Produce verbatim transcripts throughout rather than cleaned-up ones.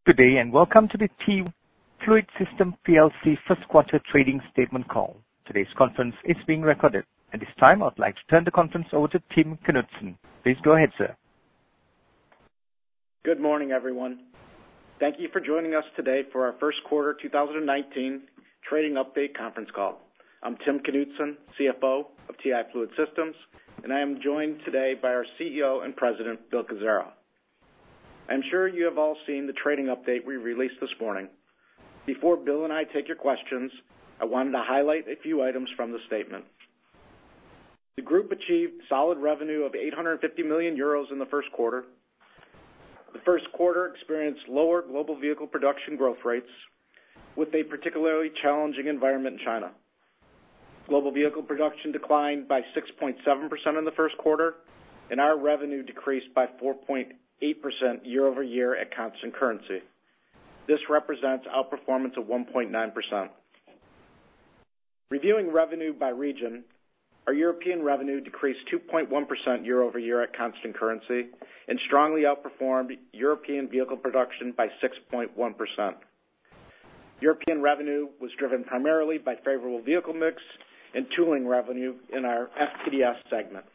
Good day, and welcome to the T-Fluid Systems P L C first quarter trading statement call. Today's conference is being recorded. At this time, I'd like to turn the conference over to Tim Knudsen. Please go ahead, sir. Good morning, everyone. Thank you for joining us today for our first quarter two thousand nineteen trading update conference call. I'm Tim Knudsen, C F O of T I Fluid Systems, and I am joined today by our C E O and President, Bill Cazzara. I'm sure you have all seen the trading update we released this morning. Before Bill and I take your questions, I wanted to highlight a few items from the statement. The group achieved solid revenue of eight hundred fifty million euros in the first quarter. The first quarter experienced lower global vehicle production growth rates, with a particularly challenging environment in China. Global vehicle production declined by six point seven percent in the first quarter, and our revenue decreased by four point eight percent year over year at constant currency. This represents outperformance of one point nine percent. Reviewing revenue by region, our European revenue decreased two point one percent year over year at constant currency and strongly outperformed European vehicle production by six point one percent. European revenue was driven primarily by favorable vehicle mix and tooling revenue in our F T D S segment.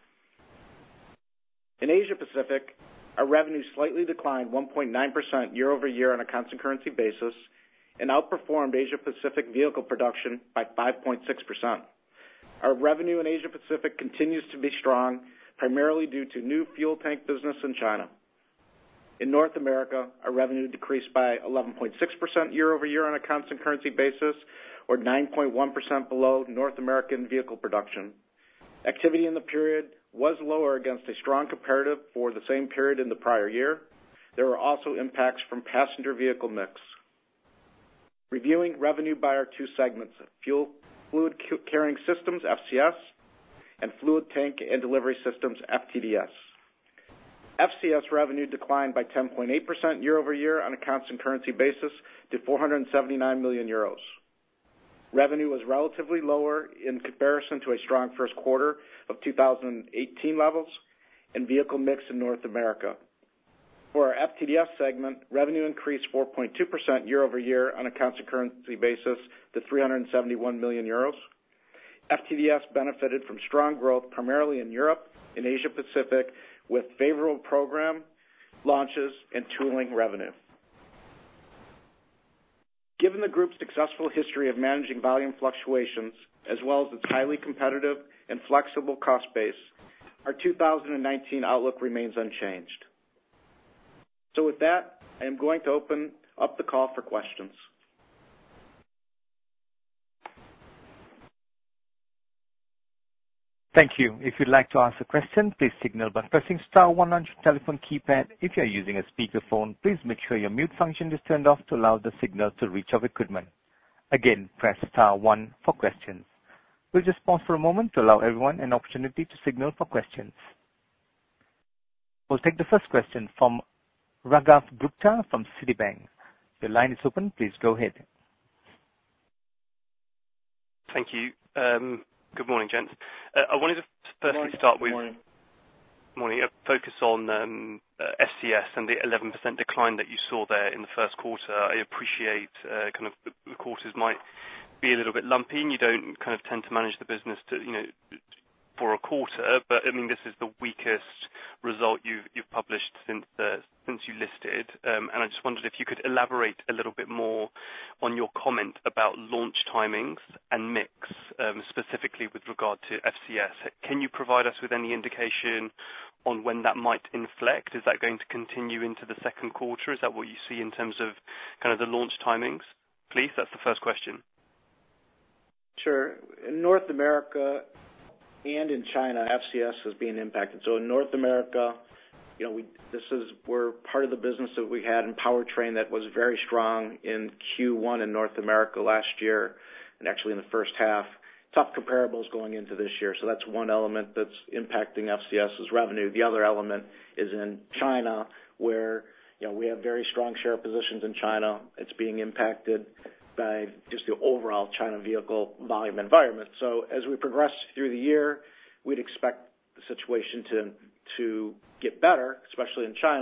In Asia Pacific, our revenue slightly declined one point nine percent year over year on a constant currency basis and outperformed Asia Pacific vehicle production by five point six percent. Our revenue in Asia Pacific continues to be strong, primarily due to new fuel tank business in China. In North America, our revenue decreased by eleven point six percent year over year on a constant currency basis, or nine point one percent below North American vehicle production. Activity in the period was lower against a strong comparative for the same period in the prior year. There were also impacts from passenger vehicle mix. Reviewing revenue by our two segments, Fuel Fluid Carrying Systems, F C S, and Fluid Tank and Delivery Systems, F T D S. F C S revenue declined by ten point eight percent year over year on a constant currency basis to four hundred seventy-nine million euros. Revenue was relatively lower in comparison to a strong first quarter of two thousand eighteen levels and vehicle mix in North America. For our F T D S segment, revenue increased four point two percent year over year on a constant currency basis to three hundred seventy-one million euros. F T D S benefited from strong growth primarily in Europe and Asia Pacific with favorable program launches and tooling revenue. Given the group's successful history of managing volume fluctuations, as well as its highly competitive and flexible cost base, our two thousand nineteen outlook remains unchanged. So with that, I am going to open up the call for questions. Thank you. If you'd like to ask a question, please signal by pressing star one on your telephone keypad. If you're using a speakerphone, please make sure your mute function is turned off to allow the signal to reach our equipment. Again, press star one for questions. We'll just pause for a moment to allow everyone an opportunity to signal for questions. We'll take the first question from Raghav Gupta from Citibank. Your line is open. Please go ahead. Thank you. Um, Good morning, gents. Uh, I wanted to firstly start with morning. morning, a focus on um, uh, F C S and the eleven percent decline that you saw there in the first quarter. I appreciate uh, kind of the, the quarters might be a little bit lumpy, and you don't kind of tend to manage the business to, you know, for a quarter. But I mean, this is the weakest result you've you've published since uh, since you listed, um, and I just wondered if you could elaborate a little bit more on your comment about launch timings and mix, um, specifically with regard to F C S. Can you provide us with any indication on when that might inflect? Is that going to continue into the second quarter? Is that what you see in terms of kind of the launch timings? Please, that's the first question. Sure. In North America and in China, F C S is being impacted. So in North America, you know, we, this is, we're part of the business that we had in powertrain that was very strong in Q one in North America last year, and actually in the first half. Tough comparables going into this year. So that's one element that's impacting F C S's revenue. The other element is in China, where, you know, we have very strong share positions in China. It's being impacted by just the overall China vehicle volume environment. So as we progress through the year, we'd expect the situation to to get better, especially in China,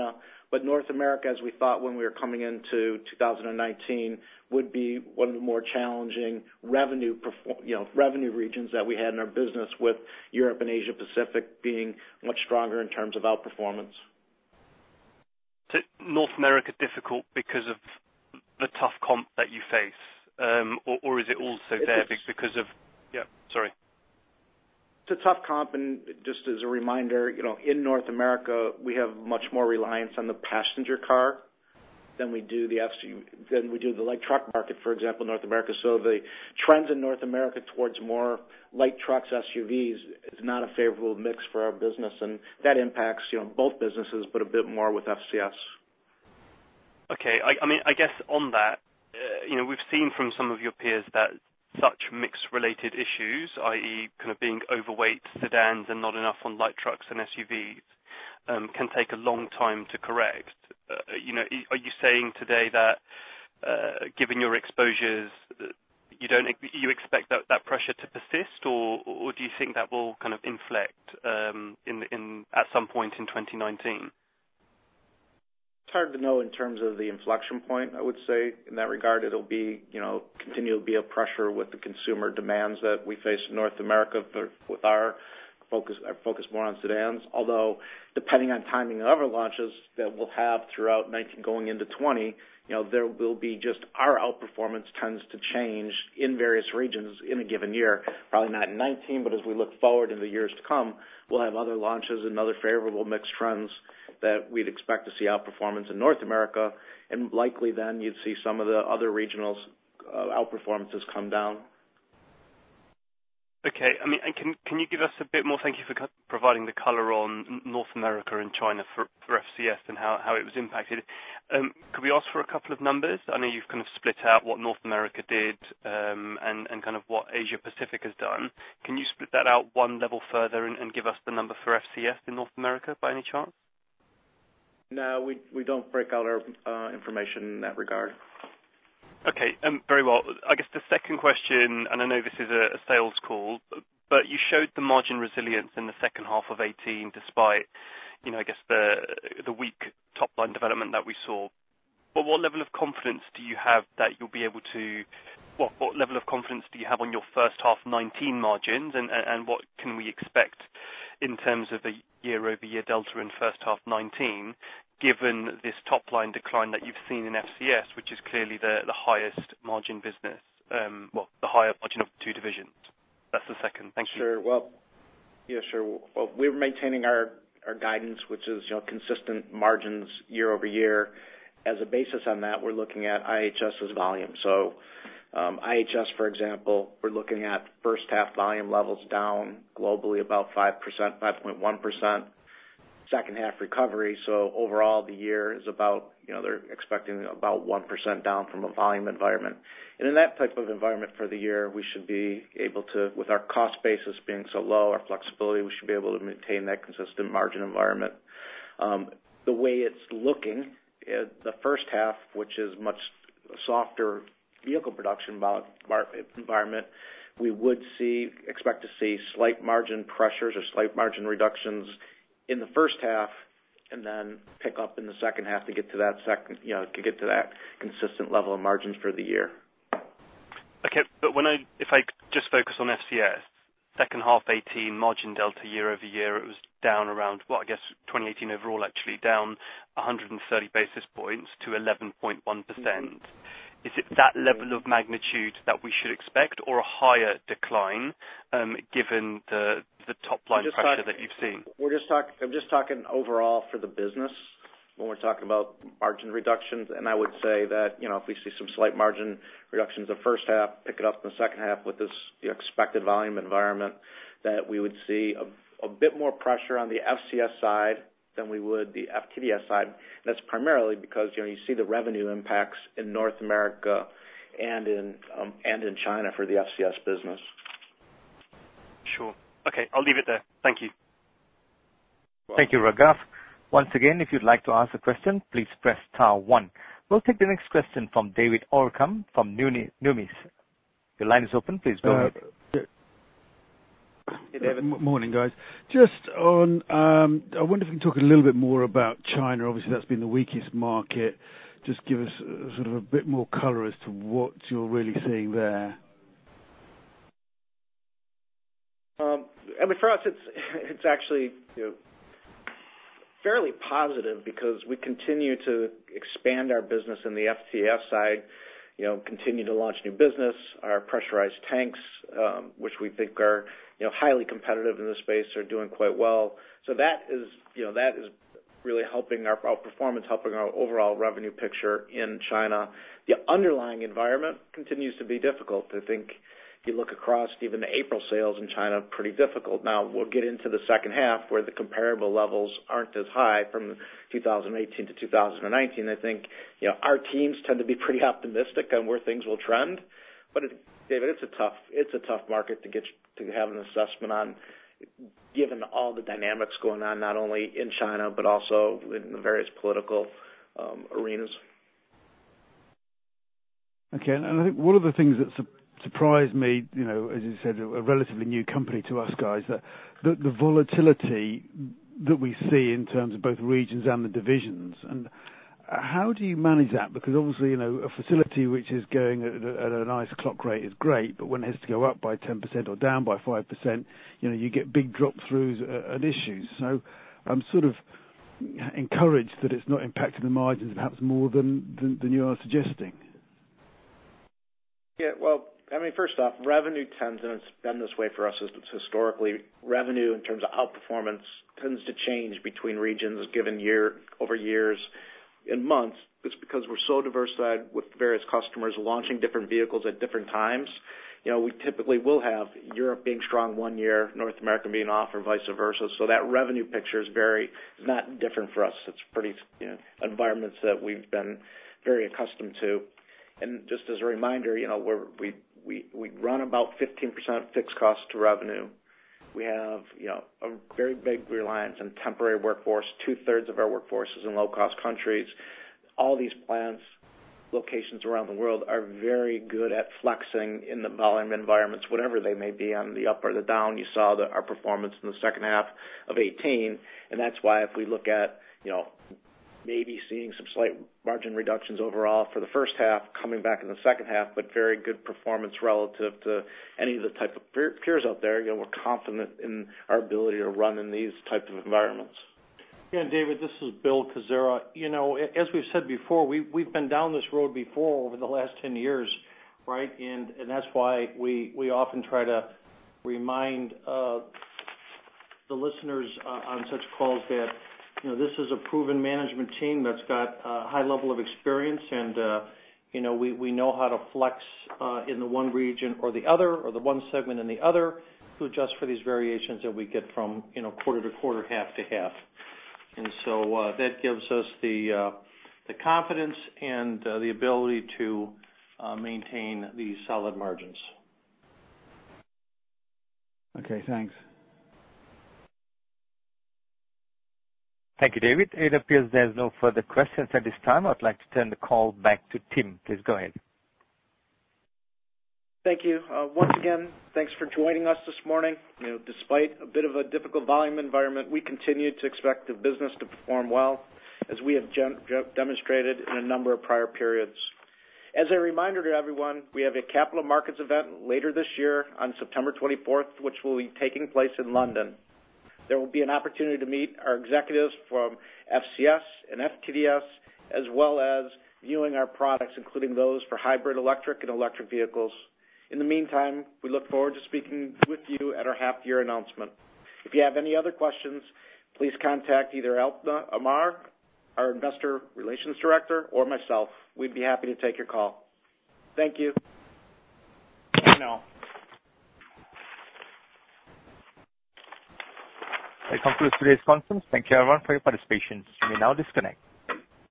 But North America, as we thought when we were coming into two thousand nineteen, would be one of the more challenging revenue, you know, revenue regions that we had in our business, with Europe and Asia Pacific being much stronger in terms of outperformance. So North America difficult because of the tough comp that you face, um, or, or is it also there because of? Yeah, sorry. It's a tough comp, and just as a reminder, you know, in North America, we have much more reliance on the passenger car than we do the F C, than we do the light truck market, for example, in North America. So the trends in North America towards more light trucks, S U Vs, is not a favorable mix for our business, and that impacts, you know, both businesses, but a bit more with F C S. Okay, I, I mean, I guess on that, uh, you know, we've seen from some of your peers that such mix-related issues, that is kind of being overweight sedans and not enough on light trucks and S U Vs, um, can take a long time to correct. Uh, you know, are you saying today that, uh, given your exposures, you don't you expect that, that pressure to persist, or, or do you think that will kind of inflect um, in in at some point in twenty nineteen? It's hard to know in terms of the inflection point. I would say in that regard, it'll be, you know, continue to be a pressure with the consumer demands that we face in North America for, with our focus, our focus more on sedans. Although, depending on timing of other launches that we'll have throughout nineteen going into twenty, you know, there will be just our outperformance tends to change in various regions in a given year. Probably not in nineteen, but as we look forward in the years to come, we'll have other launches and other favorable mixed trends that we'd expect to see outperformance in North America, and likely then you'd see some of the other regionals uh, outperformances come down. Okay, I mean, and can can you give us a bit more? Thank you for co- providing the color on North America and China for, for F C S and how, how it was impacted. Um, could we ask for a couple of numbers? I know you've kind of split out what North America did um, and, and kind of what Asia Pacific has done. Can you split that out one level further and, and give us the number for F C S in North America by any chance? No, we we don't break out our uh, information in that regard. Okay, um, very well. I guess the second question, and I know this is a, a sales call, but you showed the margin resilience in the second half of eighteen, despite, you know, I guess the the weak top line development that we saw. But what level of confidence do you have that you'll be able to? What, what level of confidence do you have on your first half nineteen margins, and, and, and what can we expect in terms of a year-over-year delta in first half nineteen, given this top-line decline that you've seen in F C S, which is clearly the, the highest margin business, um, well, the higher margin of the two divisions? That's the second. Thank you. Sure. Well, yeah, sure. Well, we're maintaining our, our guidance, which is, you know, consistent margins year over year. As a basis on that, we're looking at IHS's volume. So um, I H S, for example, we're looking at first half volume levels down globally about five percent, five point one percent. Second half recovery. So overall, the year is about, you know, they're expecting about one percent down from a volume environment. And in that type of environment for the year, we should be able to, with our cost basis being so low, our flexibility, we should be able to maintain that consistent margin environment. Um, the way it's looking, uh, the first half, which is much softer vehicle production environment, we would see, expect to see slight margin pressures or slight margin reductions in the first half, and then pick up in the second half to get to that second, you know, to get to that consistent level of margins for the year. Okay, but when I, if I just focus on F C S, second half eighteen margin delta year over year, it was down around, well, I guess twenty eighteen overall actually down one hundred thirty basis points to eleven point one percent. Mm-hmm. Is it that level of magnitude that we should expect, or a higher decline, um, given the the top line pressure talking, that you've seen? We're just talking. I'm just talking overall for the business when we're talking about margin reductions, and I would say that, you know, if we see some slight margin reductions the first half, pick it up in the second half with this the expected volume environment, that we would see a, a bit more pressure on the F C S side than we would the F T D S side. And that's primarily because, you know, you see the revenue impacts in North America and in um, and in China for the F C S business. Sure. Okay, I'll leave it there. Thank you. Thank you, Raghav. Once again, if you'd like to ask a question, please press star one. We'll take the next question from David Orcam from Numis. Your line is open. Please go uh, ahead. Hey, David. M- morning, guys. Just on, um, I wonder if you can talk a little bit more about China. Obviously, that's been the weakest market. Just give us uh, sort of a bit more colour as to what you're really seeing there. Um, I mean, for us, it's it's actually you know, fairly positive because we continue to expand our business in the F T S side. You know, continue to launch new business. Our pressurized tanks, um, which we think are you know highly competitive in this space, are doing quite well. So that is you know that is really helping our, our performance, helping our overall revenue picture in China. The underlying environment continues to be difficult. I think if you look across even the April sales in China, pretty difficult. Now we'll get into the second half where the comparable levels aren't as high from two thousand eighteen to two thousand nineteen. I think you know our teams tend to be pretty optimistic on where things will trend, but it, David, it's a tough it's a tough market to get to have an assessment on, given all the dynamics going on not only in China but also in the various political um, arenas. Okay, and I think one of the things that su- surprised me, you know, as you said, a, a relatively new company to us guys, that the, the volatility that we see in terms of both regions and the divisions. And how do you manage that? Because obviously, you know, a facility which is going at a, at a nice clock rate is great, but when it has to go up by ten percent or down by five percent, you know, you get big drop-throughs and issues. So I'm sort of encouraged that it's not impacting the margins perhaps more than, than, than you are suggesting. Yeah, well, I mean, first off, revenue tends, and it's been this way for us historically, revenue in terms of outperformance tends to change between regions given year over years and months. It's because we're so diversified with various customers launching different vehicles at different times. You know, we typically will have Europe being strong one year, North America being off, or vice versa. So that revenue picture is very, is not different for us. It's pretty, you know, environments that we've been very accustomed to. And just as a reminder, you know, we're, we we we run about fifteen percent fixed cost to revenue. We have, you know, a very big reliance on temporary workforce. Two-thirds of our workforce is in low-cost countries. All these plants, locations around the world are very good at flexing in the volume environments, whatever they may be, on the up or the down. You saw the, our performance in the second half of eighteen, and that's why if we look at, you know, maybe seeing some slight margin reductions overall for the first half, coming back in the second half, but very good performance relative to any of the type of peers out there. You know, we're confident in our ability to run in these types of environments. Yeah, David, this is Bill Kazera. You know, as we've said before, we, we've been down this road before over the last ten years, right? And, and that's why we, we often try to remind uh, the listeners uh, on such calls that, you know, this is a proven management team that's got a high level of experience, and, uh, you know, we, we know how to flex uh, in the one region or the other, or the one segment and the other, to adjust for these variations that we get from, you know, quarter to quarter, half to half. And so uh, that gives us the uh, the confidence and uh, the ability to uh, maintain these solid margins. Okay, thanks. Thank you, David. It appears there's no further questions at this time. I'd like to turn the call back to Tim. Please go ahead. Thank you. Uh, once again, thanks for joining us this morning. You know, despite a bit of a difficult volume environment, we continue to expect the business to perform well, as we have gen- demonstrated in a number of prior periods. As a reminder to everyone, we have a capital markets event later this year on September twenty-fourth, which will be taking place in London. There will be an opportunity to meet our executives from F C S and F T D S, as well as viewing our products, including those for hybrid electric and electric vehicles. In the meantime, we look forward to speaking with you at our half-year announcement. If you have any other questions, please contact either Alpna Amar, our Investor Relations Director, or myself. We'd be happy to take your call. Thank you. Bye now. That concludes today's conference. Thank you, everyone, for your participation. You may now disconnect.